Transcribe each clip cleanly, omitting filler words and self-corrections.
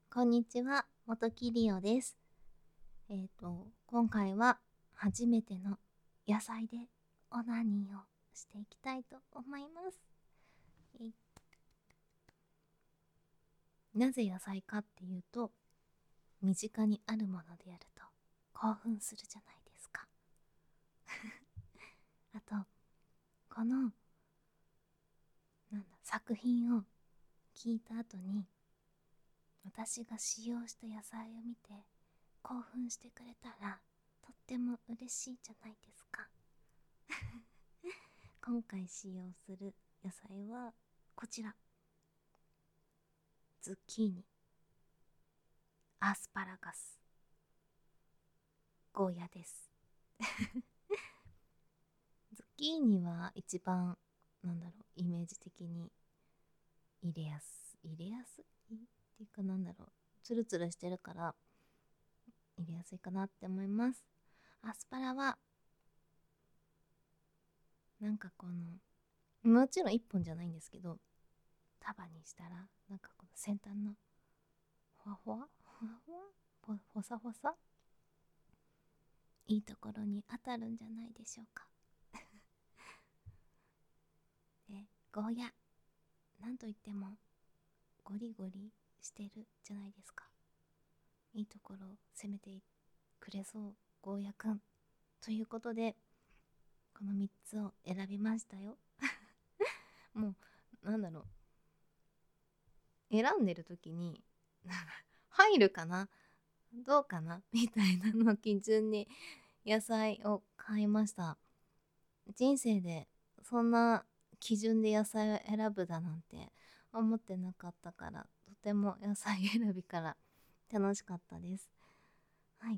こんにちは、元木りおです。今回は初めての野菜でオナニーをしていきたいと思います。えいなぜ野菜かっていうと、身近にあるものでやると興奮するじゃないですか。あと、この作品を聞いた後に、私が使用した野菜を見て興奮してくれたらとっても嬉しいじゃないですか。今回使用する野菜はこちら。ズッキーニ、アスパラガス、ゴーヤです。ズッキーニは一番イメージ的に入れやすいっていうか、ツルツルしてるから入れやすいかなって思います。アスパラはもちろん一本じゃないんですけど、束にしたらこの先端のほわほわほわほわほさほさ、いいところに当たるんじゃないでしょうか。で、ゴーヤ、なんといってもゴリゴリしてるじゃないですか。いいところを攻めてくれそう、ゴーヤくん。ということで、この3つを選びましたよ。もう、選んでる時に、入るかなどうかなみたいなのを基準に野菜を買いました。人生でそんな基準で野菜を選ぶだなんて思ってなかったから、とても野菜選びから楽しかったです。はい。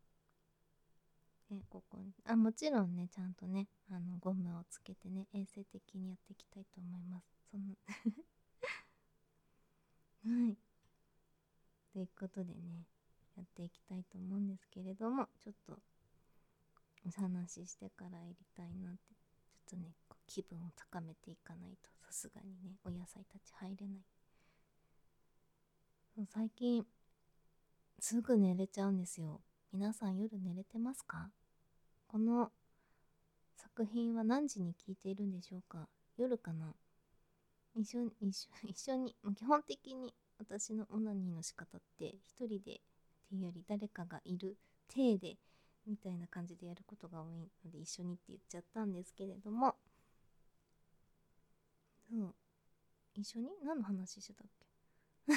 ここにもちろんね、ちゃんとね、ゴムをつけてね、衛生的にやっていきたいと思います。はい。ということでね、やっていきたいと思うんですけれども、ちょっとお話ししてからやりたいなって。ちょっとね、気分を高めていかないと、さすがにね、お野菜たち入れない。最近すぐ寝れちゃうんですよ。皆さん夜寝れてますか？この作品は何時に聞いているんでしょうか？夜かな？一緒に、基本的に私のオナニーの仕方って一人でっていうより誰かがいる体でみたいな感じでやることが多いので、一緒にって言っちゃったんですけれども、そう、一緒に何の話してたっけ？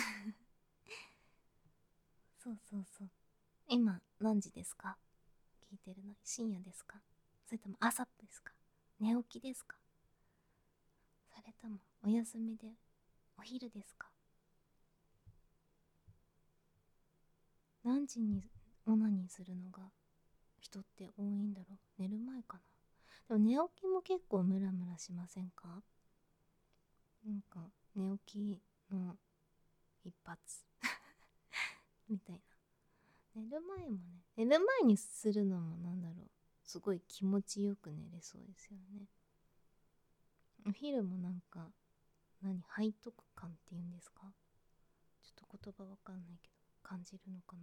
そうそうそう。今何時ですか？聞いてるの深夜ですか？それとも朝ですか？寝起きですか？それともお休みでお昼ですか？何時にオナニーするのが人って多いんだろう？寝る前かな？でも寝起きも結構ムラムラしませんか？寝起きの一発みたいな。寝る前にするのもすごい気持ちよく寝れそうですよね。お昼も背徳感っていうんですか？ちょっと言葉わかんないけど感じるのか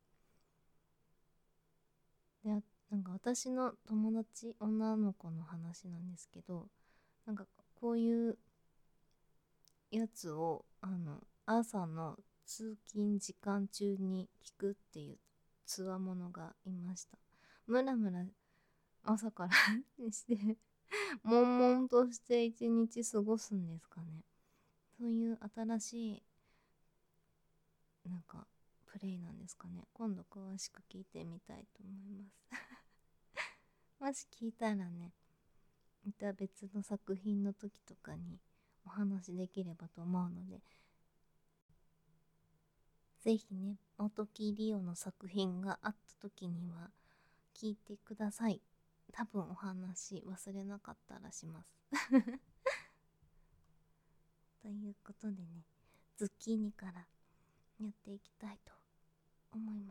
な。で、私の友達、女の子の話なんですけど、こういうやつを朝の通勤時間中に聞くっていうつわものがいました。ムラムラ朝からして悶々として一日過ごすんですかね。そういう新しいプレイなんですかね。今度詳しく聞いてみたいと思います。もし聞いたらね、また別の作品の時とかにお話できればと思うので、ぜひね、元木りおの作品があった時には聞いてください。多分お話忘れなかったらします。ということでね、ズッキーニからやっていきたいと思います。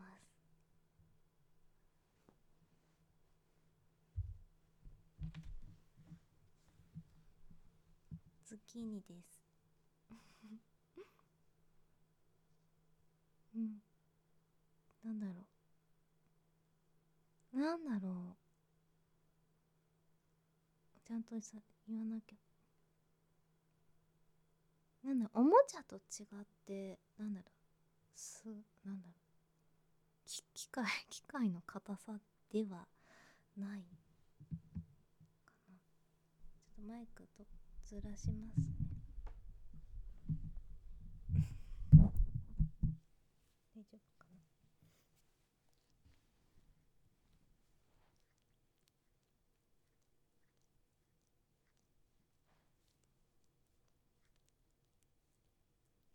ズッキーニです。 うん、なんだろなんだろちゃんとさ言わなきゃ。おもちゃと違ってなんだろ機械の硬さではないかな。ちょっとマイクとずらしますね。